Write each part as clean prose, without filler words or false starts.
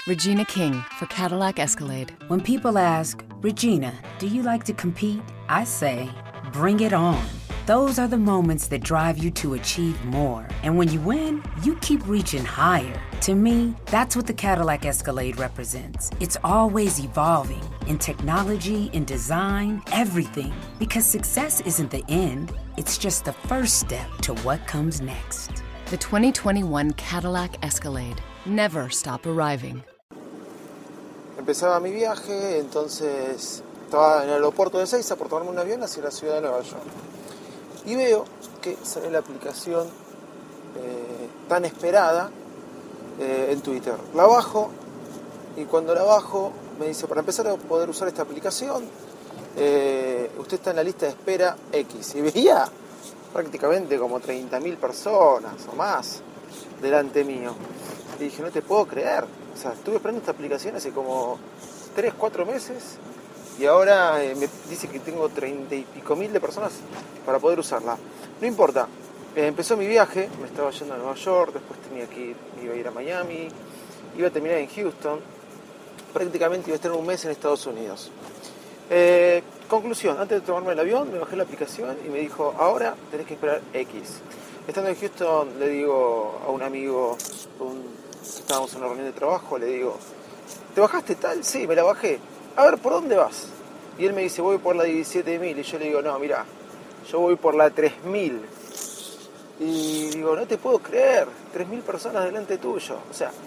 Regina King for Cadillac Escalade. When people ask, Regina, do you like to compete? I say, bring it on. Those are the moments that drive you to achieve more. And when you win, you keep reaching higher. To me, that's what the Cadillac Escalade represents. It's always evolving in technology, in design, everything. Because success isn't the end, it's just the first step to what comes next. The 2021 Cadillac Escalade. Never stop arriving. Empezaba mi viaje, entonces estaba en el aeropuerto de Ezeiza por tomarme un avión hacia la ciudad de Nueva York. Y veo que sale la aplicación tan esperada en Twitter. La bajo y cuando la bajo me dice, para empezar a poder usar esta aplicación, usted está en la lista de espera X. Y veía prácticamente como 30.000 personas o más delante mío. Y dije, no te puedo creer. O sea, estuve esperando esta aplicación hace como 3-4 meses y ahora me dice que tengo 30 y pico mil de personas para poder usarla. No importa, empezó mi viaje, me estaba yendo a Nueva York, después iba a ir a Miami, iba a terminar en Houston, prácticamente iba a estar un mes en Estados Unidos. Conclusión, antes de tomarme el avión me bajé la aplicación y me dijo, ahora tenés que esperar X. Estando en Houston le digo a un amigo, estábamos en una reunión de trabajo, le digo, ¿te bajaste tal? Sí, me la bajé. A ver, ¿por dónde vas? Y él me dice, voy por la 17.000. Y yo le digo, no, mirá, yo voy por la 3.000. Y digo, no te puedo creer, 3.000 personas delante tuyo. O sea,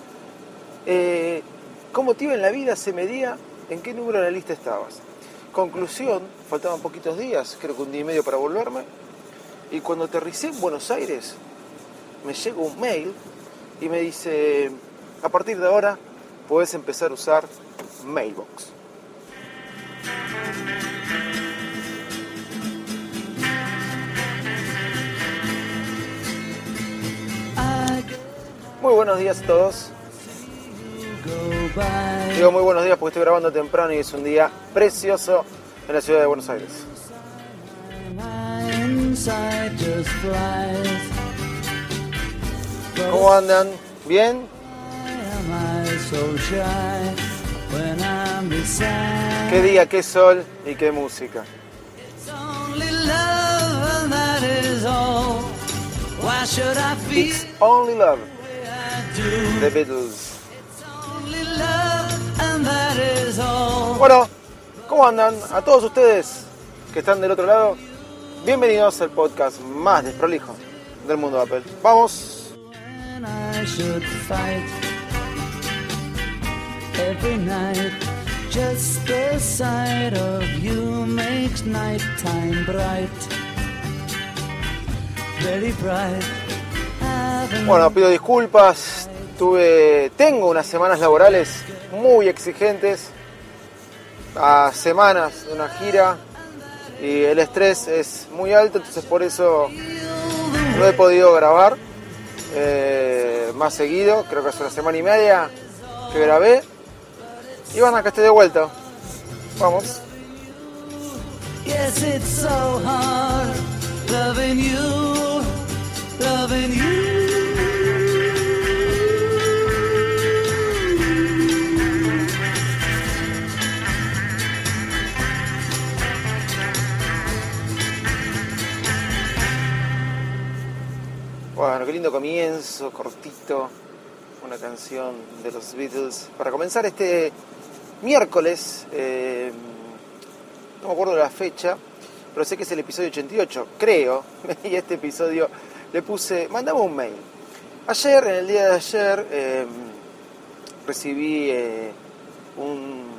cómo te iba en la vida se medía en qué número de la lista estabas. Conclusión, faltaban poquitos días, creo que un día y medio para volverme. Y cuando aterricé en Buenos Aires, me llega un mail y me dice, a partir de ahora podés empezar a usar Mailbox. Muy buenos días a todos. Digo muy buenos días porque estoy grabando temprano y es un día precioso en la ciudad de Buenos Aires. ¿Cómo andan? ¿Bien? Qué día, qué sol y qué música. It's Only Love, The Beatles. Bueno, ¿cómo andan? A todos ustedes que están del otro lado, bienvenidos al podcast más desprolijo del mundo de Apple. ¡Vamos! Every night, just the sight of you makes nighttime bright, very bright. Bueno, pido disculpas. Tengo unas semanas laborales muy exigentes, a semanas de una gira y el estrés es muy alto, entonces por eso no he podido grabar más seguido. Creo que hace una semana y media que grabé. Y van a que esté de vuelta. Vamos. Yes, it's so hard loving you, loving you. Bueno, qué lindo comienzo, cortito. Una canción de los Beatles para comenzar este miércoles, no me acuerdo de la fecha, pero sé que es el episodio 88, creo, y a este episodio le puse, mandame un mail. Ayer, en el día de ayer, recibí un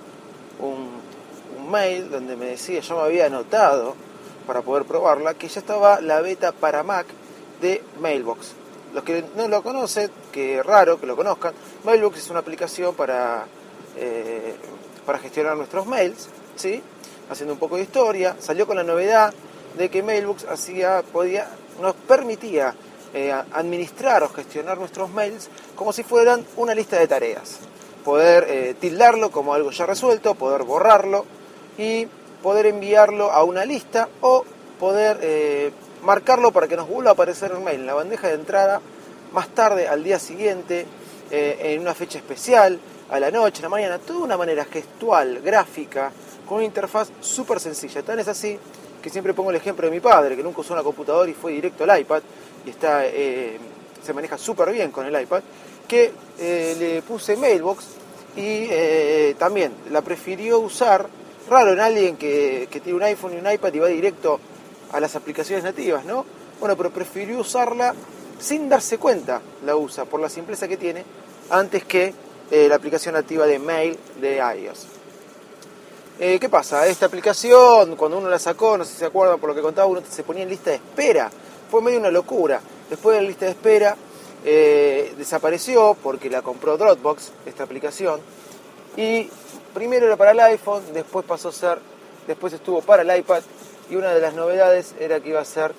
mail donde me decía, yo me había anotado para poder probarla, que ya estaba la beta para Mac de Mailbox. Los que no lo conocen, que es raro que lo conozcan, Mailbox es una aplicación para gestionar nuestros mails, ¿sí? Haciendo un poco de historia, salió con la novedad de que Mailbox nos permitía administrar o gestionar nuestros mails como si fueran una lista de tareas. Poder tildarlo como algo ya resuelto, poder borrarlo y poder enviarlo a una lista o poder marcarlo para que nos vuelva a aparecer un mail en la bandeja de entrada más tarde, al día siguiente, en una fecha especial, a la noche, a la mañana, toda una manera gestual, gráfica, con una interfaz súper sencilla. Tan es así que siempre pongo el ejemplo de mi padre, que nunca usó una computadora y fue directo al iPad, y se maneja súper bien con el iPad, que le puse Mailbox y también la prefirió usar. Raro en alguien que tiene un iPhone y un iPad y va directo a las aplicaciones nativas, ¿no? Bueno, pero prefirió usarla sin darse cuenta, la usa por la simpleza que tiene, antes que la aplicación nativa de Mail de iOS. ¿Qué pasa? Esta aplicación, cuando uno la sacó, no sé si se acuerdan por lo que contaba, uno se ponía en lista de espera. Fue medio una locura. Después de la lista de espera, desapareció porque la compró Dropbox, esta aplicación. Y primero era para el iPhone, después después estuvo para el iPad. Y una de las novedades era que iba a salir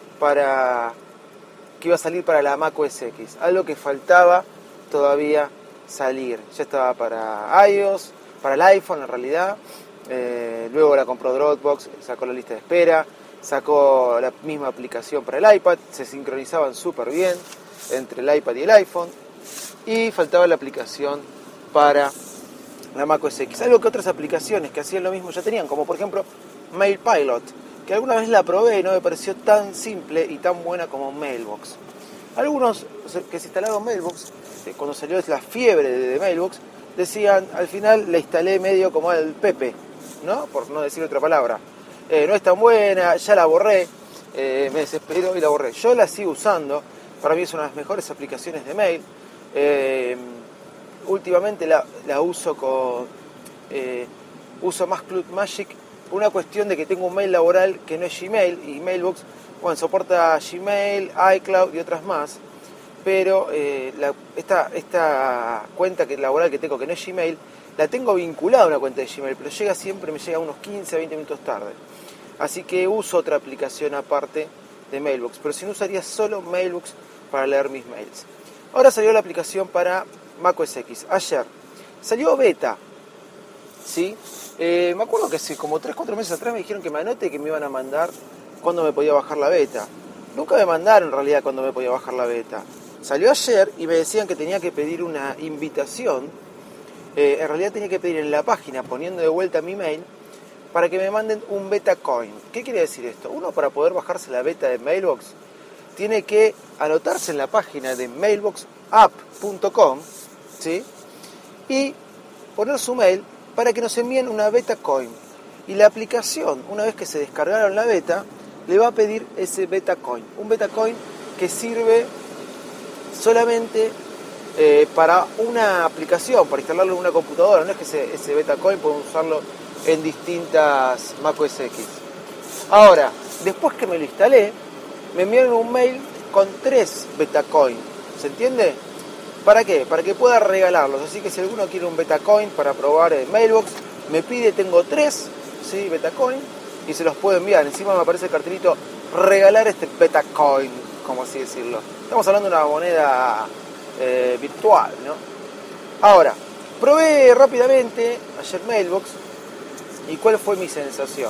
para la Mac OS X. Algo que faltaba todavía salir. Ya estaba para iOS, para el iPhone en realidad. Luego la compró Dropbox, sacó la lista de espera, sacó la misma aplicación para el iPad, se sincronizaban súper bien entre el iPad y el iPhone, y faltaba la aplicación para la Mac OS X. Algo que otras aplicaciones que hacían lo mismo ya tenían, como por ejemplo Mailpilot, que alguna vez la probé y no me pareció tan simple y tan buena como Mailbox. Algunos que se instalaron Mailbox, cuando salió la fiebre de Mailbox, decían, al final la instalé medio como al Pepe, ¿no? Por no decir otra palabra. No es tan buena, ya la borré, me desesperó y la borré. Yo la sigo usando, para mí es una de las mejores aplicaciones de mail. Últimamente la uso uso más CloudMagic por una cuestión de que tengo un mail laboral que no es Gmail, y Mailbox, bueno, soporta Gmail, iCloud y otras más. Pero esta cuenta laboral que tengo, que no es Gmail, la tengo vinculada a una cuenta de Gmail, pero me llega unos 15 a 20 minutos tarde. Así que uso otra aplicación aparte de Mailbox, pero si no usaría solo Mailbox para leer mis mails. Ahora salió la aplicación para Mac OS X. Ayer salió beta, ¿sí? Me acuerdo que hace como 3-4 meses atrás me dijeron que me anote, que me iban a mandar cuándo me podía bajar la beta. Nunca me mandaron en realidad cuándo me podía bajar la beta. Salió ayer y me decían que tenía que pedir una invitación. En realidad tenía que pedir en la página, poniendo de vuelta mi mail, para que me manden un beta coin. ¿Qué quiere decir esto? Uno, para poder bajarse la beta de Mailbox, tiene que anotarse en la página de mailboxapp.com, ¿sí? Y poner su mail para que nos envíen una beta coin. Y la aplicación, una vez que se descargaron la beta, le va a pedir ese beta coin. Un beta coin que sirve solamente para una aplicación, para instalarlo en una computadora. No es que ese beta coin pueden usarlo en distintas Mac OS X. Ahora, después que me lo instalé, me enviaron un mail con 3 beta coin. ¿Se entiende? ¿Para qué? Para que pueda regalarlos. Así que si alguno quiere un beta coin para probar Mailbox, me pide, tengo 3, ¿sí? Beta coin, y se los puedo enviar. Encima me aparece el cartelito regalar este beta coin, como así decirlo. Estamos hablando de una moneda virtual, ¿no? Ahora, probé rápidamente ayer Mailbox, y ¿cuál fue mi sensación?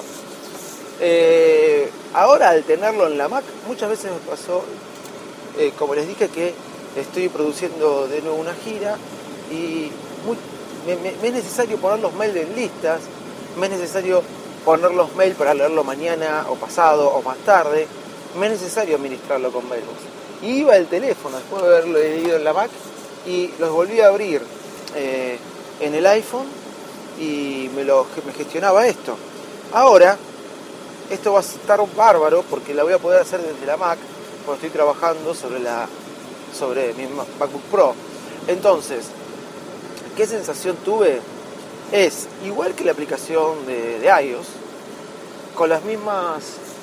Ahora, al tenerlo en la Mac, muchas veces me pasó, como les dije, que estoy produciendo de nuevo una gira y me es necesario poner los mails en listas, me es necesario poner los mails para leerlo mañana o pasado o más tarde, me es necesario administrarlo con Mailbox. Y iba el teléfono después de haberlo leído en la Mac y los volví a abrir en el iPhone y me gestionaba esto. Ahora, esto va a estar bárbaro porque la voy a poder hacer desde la Mac cuando estoy trabajando sobre mi MacBook Pro. Entonces, ¿qué sensación tuve? Es igual que la aplicación de iOS, con las mismas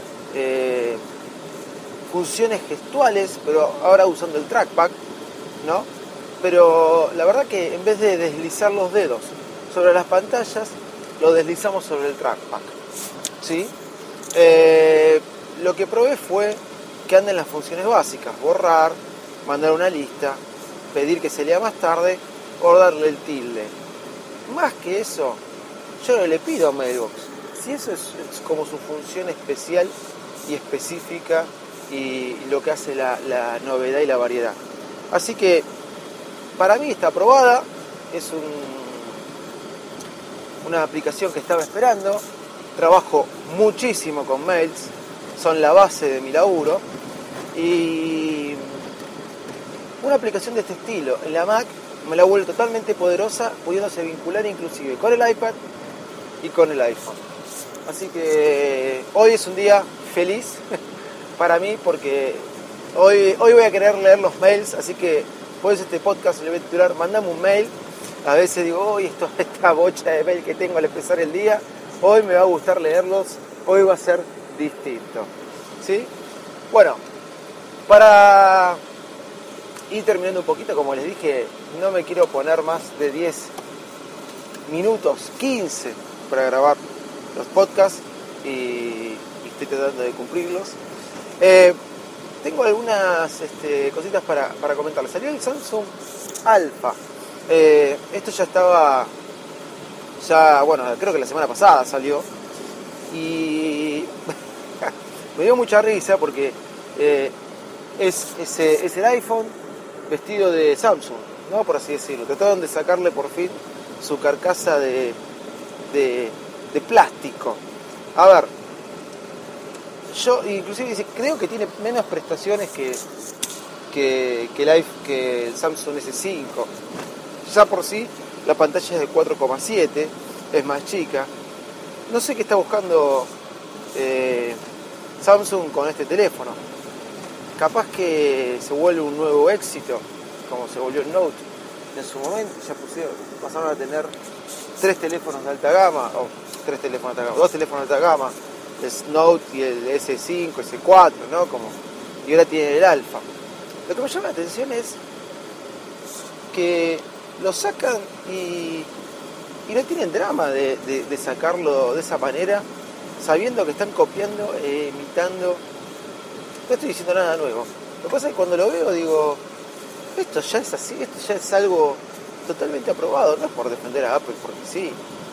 funciones gestuales, pero ahora usando el trackpad, ¿no? Pero la verdad que en vez de deslizar los dedos sobre las pantallas, lo deslizamos sobre el trackpad, ¿sí? Lo que probé fue que anden las funciones básicas: borrar, mandar una lista, pedir que se lea más tarde o darle el tilde. Más que eso, yo no le pido a Mailbox. Si eso es como su función especial y específica y lo que hace la novedad y la variedad. Así que para mí está aprobada, es una aplicación que estaba esperando, trabajo muchísimo con mails, son la base de mi laburo, y una aplicación de este estilo en la Mac me la vuelve totalmente poderosa, pudiéndose vincular inclusive con el iPad y con el iPhone. Así que hoy es un día feliz para mí porque hoy voy a querer leer los mails, así que por eso este podcast le voy a titular Mandame un mail. A veces digo, hoy esta bocha de mail que tengo al empezar el día, hoy me va a gustar leerlos, hoy va a ser distinto. ¿Sí? Bueno, para ir terminando un poquito, como les dije, no me quiero poner más de 10 minutos, 15 para grabar los podcasts y estoy tratando de cumplirlos. Tengo algunas cositas para comentarles. Salió el Samsung Alpha. Esto ya estaba, bueno, creo que la semana pasada salió. Y me dio mucha risa porque es el iPhone vestido de Samsung, ¿no? Por así decirlo. Trataron de sacarle por fin su carcasa de plástico. A ver, yo inclusive creo que tiene menos prestaciones que el Samsung S5. Ya por sí la pantalla es de 4,7, es más chica. No sé qué está buscando Samsung con este teléfono. Capaz que se vuelve un nuevo éxito, como se volvió el Note en su momento. Ya pasaron a tener dos teléfonos de alta gama, el Note y el S5, S4, ¿no? Y ahora tienen el Alpha. Lo que me llama la atención es que lo sacan y no tienen drama de sacarlo de esa manera, sabiendo que están copiando e imitando. No estoy diciendo nada nuevo. Lo que pasa es que cuando lo veo digo, esto ya es así, esto ya es algo totalmente aprobado. No es por defender a Apple, porque sí.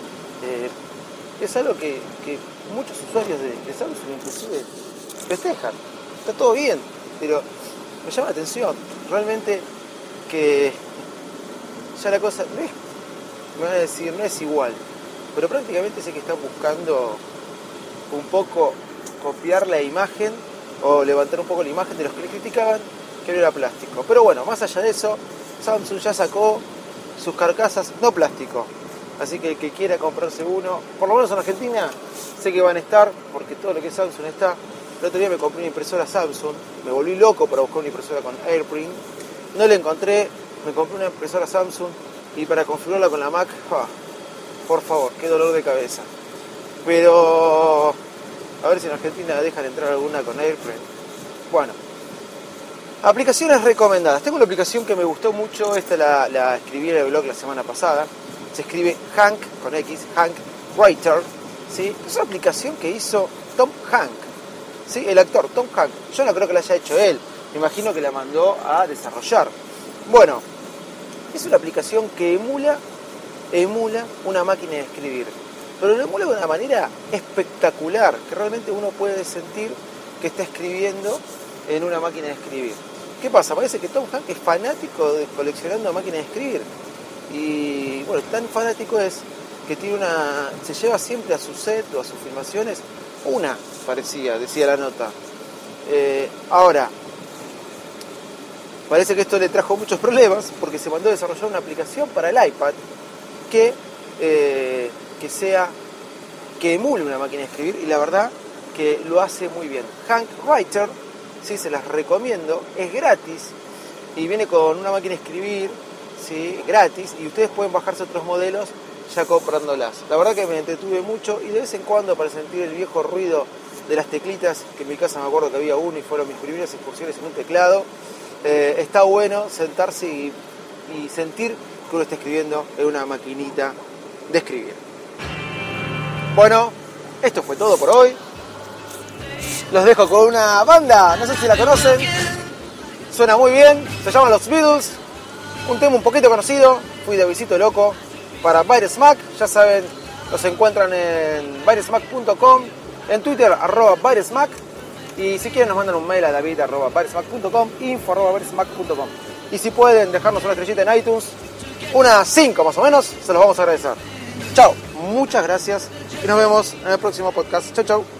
Es algo que muchos usuarios de Samsung inclusive festejan. Está todo bien, pero me llama la atención realmente que ya la cosa me van a decir, no es igual, pero prácticamente sé que están buscando un poco copiar la imagen o levantar un poco la imagen de los que le criticaban que no era plástico. Pero bueno, más allá de eso, Samsung ya sacó sus carcasas no plástico. Así que el que quiera comprarse uno, por lo menos en Argentina, sé que van a estar, porque todo lo que es Samsung está. El otro día me compré una impresora Samsung, me volví loco para buscar una impresora con AirPrint. No la encontré, me compré una impresora Samsung y para configurarla con la Mac, por favor, qué dolor de cabeza. Pero a ver si en Argentina dejan entrar alguna con AirPrint. Bueno, aplicaciones recomendadas. Tengo una aplicación que me gustó mucho, esta la escribí en el blog la semana pasada. Se escribe Hank, con X, Hank Writer, ¿sí? Es una aplicación que hizo Tom Hanks, ¿sí? El actor Tom Hanks. Yo no creo que la haya hecho él, me imagino que la mandó a desarrollar. Bueno, es una aplicación que emula una máquina de escribir, pero lo emula de una manera espectacular, que realmente uno puede sentir que está escribiendo en una máquina de escribir. ¿Qué pasa? Parece que Tom Hanks es fanático de coleccionando máquinas de escribir. Y bueno, tan fanático es que se lleva siempre a su set o a sus filmaciones una parecía, decía la nota. Ahora, parece que esto le trajo muchos problemas porque se mandó a desarrollar una aplicación para el iPad que emule una máquina de escribir, y la verdad que lo hace muy bien. Hank Writer, sí, se las recomiendo, es gratis y viene con una máquina de escribir, sí, gratis, y ustedes pueden bajarse otros modelos ya comprándolas. La verdad que me entretuve mucho, y de vez en cuando, para sentir el viejo ruido de las teclitas, que en mi casa me acuerdo que había uno y fueron mis primeras incursiones en un teclado, está bueno sentarse y sentir que uno está escribiendo en una maquinita de escribir. Bueno, esto fue todo por hoy. Los dejo con una banda, no sé si la conocen, suena muy bien, se llaman Los Beatles. Un tema un poquito conocido, fui de visito loco para Virus Mac, ya saben, los encuentran en virusmac.com, en Twitter @virusmac, y si quieren nos mandan un mail a david@virusmac.com, info@virusmac.com. Y si pueden dejarnos una estrellita en iTunes, unas 5 más o menos, se los vamos a agradecer. Chao, muchas gracias y nos vemos en el próximo podcast. Chau, chau.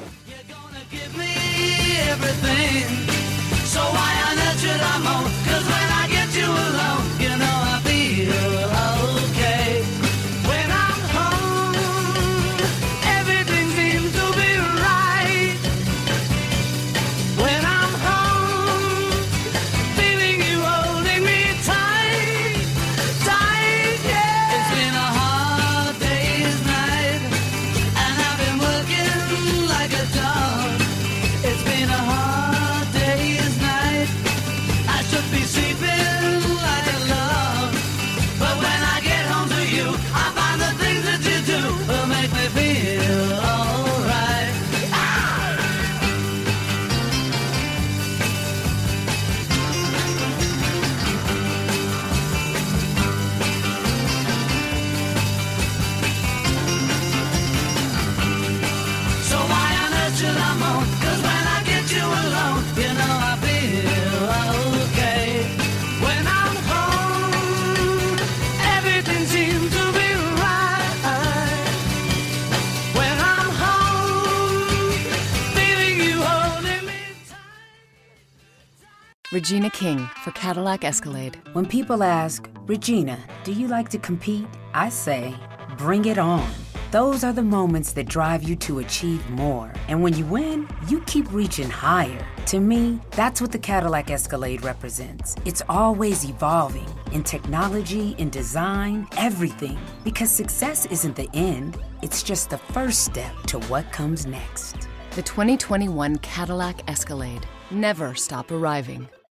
Regina King for Cadillac Escalade. When people ask, Regina, do you like to compete? I say, bring it on. Those are the moments that drive you to achieve more. And when you win, you keep reaching higher. To me, that's what the Cadillac Escalade represents. It's always evolving in technology, in design, everything. Because success isn't the end, it's just the first step to what comes next. The 2021 Cadillac Escalade. Never stop arriving.